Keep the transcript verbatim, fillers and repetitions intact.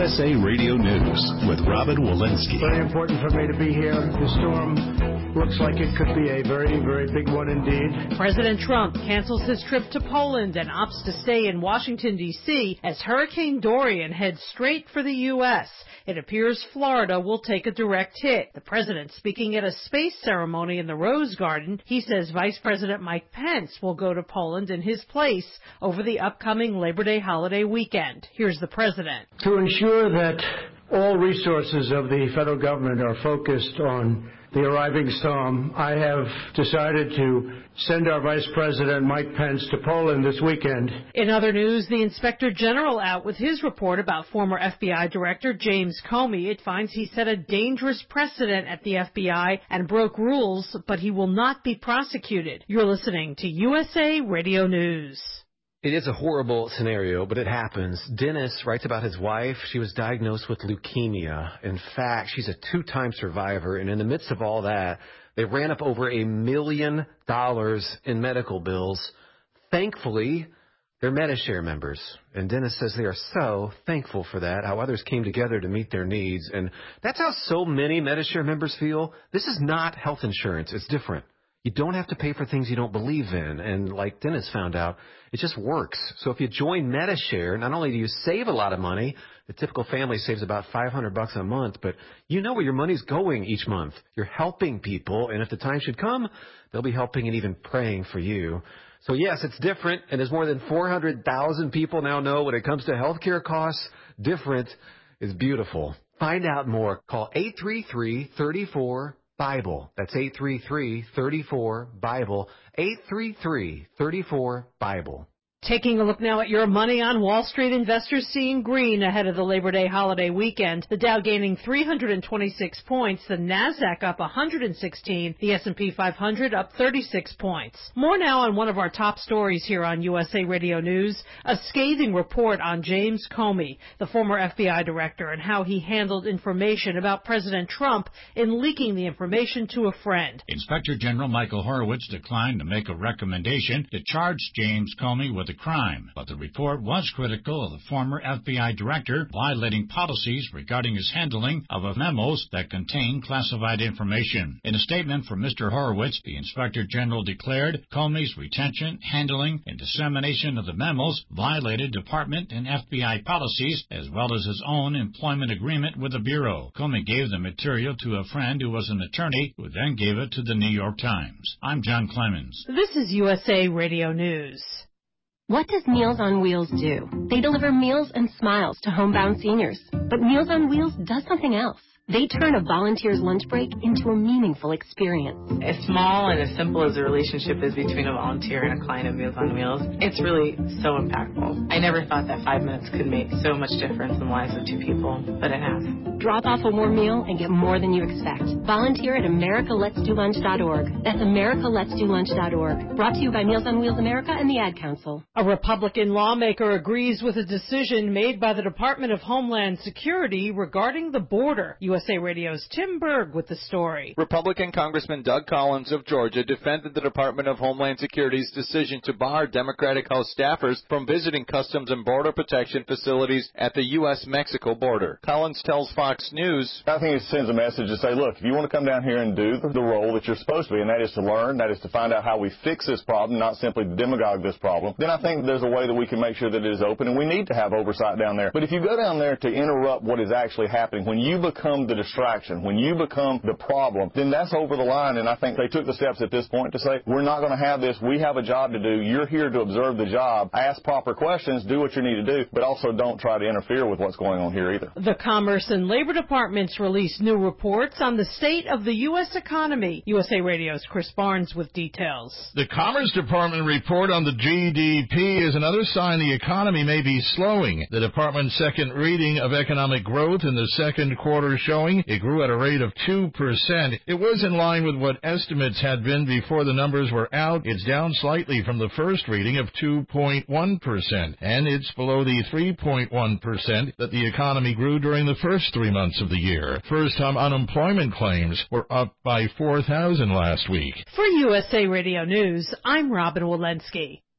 S A Radio News with Robin Walensky. Very important for me to be here. The storm looks like it could be a very, very big one indeed. President Trump cancels his trip to Poland and opts to stay in Washington, D C as Hurricane Dorian heads straight for the U S It appears Florida will take a direct hit. The president speaking at a space ceremony in the Rose Garden, he says Vice President Mike Pence will go to Poland in his place over the upcoming Labor Day holiday weekend. Here's the president. To ensure that all resources of the federal government are focused on the arriving storm, I have decided to send our Vice President Mike Pence to Poland this weekend. In other news, the Inspector General out with his report about former F B I Director James Comey. It finds he set a dangerous precedent at the F B I and broke rules, but he will not be prosecuted. You're listening to U S A Radio News. It is a horrible scenario, but it happens. Dennis writes about his wife. She was diagnosed with leukemia. In fact, she's a two-time survivor, and in the midst of all that, they ran up over a million dollars in medical bills. Thankfully, they're Medi-Share members, and Dennis says they are so thankful for that, how others came together to meet their needs, and that's how so many Medi-Share members feel. This is not health insurance. It's different. You don't have to pay for things you don't believe in. And like Dennis found out, it just works. So if you join Medi-Share, not only do you save a lot of money, the typical family saves about five hundred bucks a month, but you know where your money's going each month. You're helping people, and if the time should come, they'll be helping and even praying for you. So yes, it's different, and as more than four hundred thousand people now know when it comes to healthcare costs, different is beautiful. Find out more. Call eight three three, three four, Bible. That's eight three three, three four, Bible. eight three three, three four, Bible. Taking a look now at your money on Wall Street, investors seeing green ahead of the Labor Day holiday weekend. The Dow gaining three hundred twenty-six points, the Nasdaq up one hundred sixteen, the S and P five hundred up thirty-six points. More now on one of our top stories here on U S A Radio News, a scathing report on James Comey, the former F B I director, and how he handled information about President Trump in leaking the information to a friend. Inspector General Michael Horowitz declined to make a recommendation to charge James Comey with a crime, but the report was critical of the former F B I director violating policies regarding his handling of memos that contained classified information. In a statement from Mister Horowitz, the Inspector General declared Comey's retention, handling, and dissemination of the memos violated department and F B I policies as well as his own employment agreement with the Bureau. Comey gave the material to a friend who was an attorney who then gave it to the New York Times. I'm John Clemens. This is U S A Radio News. What does Meals on Wheels do? They deliver meals and smiles to homebound seniors. But Meals on Wheels does something else. They turn a volunteer's lunch break into a meaningful experience. As small and as simple as the relationship is between a volunteer and a client of Meals on Wheels, it's really so impactful. I never thought that five minutes could make so much difference in the lives of two people, but it has. Drop off a warm meal and get more than you expect. Volunteer at america lets do lunch dot org. That's america lets do lunch dot org. Brought to you by Meals on Wheels America and the Ad Council. A Republican lawmaker agrees with a decision made by the Department of Homeland Security regarding the border. U S A Radio's Tim Berg with the story. Republican Congressman Doug Collins of Georgia defended the Department of Homeland Security's decision to bar Democratic House staffers from visiting Customs and Border Protection facilities at the U S Mexico border. Collins tells Fox News, I think it sends a message to say, look, if you want to come down here and do the role that you're supposed to be, and that is to learn, that is to find out how we fix this problem, not simply demagogue this problem, then I think there's a way that we can make sure that it is open, and we need to have oversight down there. But if you go down there to interrupt what is actually happening, when you become the distraction, when you become the problem, then that's over the line. And I think they took the steps at this point to say, we're not going to have this. We have a job to do. You're here to observe the job. Ask proper questions. Do what you need to do. But also don't try to interfere with what's going on here either. The Commerce and Labor Departments released new reports on the state of the U S economy. U S A Radio's Chris Barnes with details. The Commerce Department report on the G D P is another sign the economy may be slowing. The department's second reading of economic growth in the second quarter showing it grew at a rate of two percent. It was in line with what estimates had been before the numbers were out. It's down slightly from the first reading of two point one percent, and it's below the three point one percent that the economy grew during the first three months of the year. First-time unemployment claims were up by four thousand last week. For U S A Radio News, I'm Robin Walensky.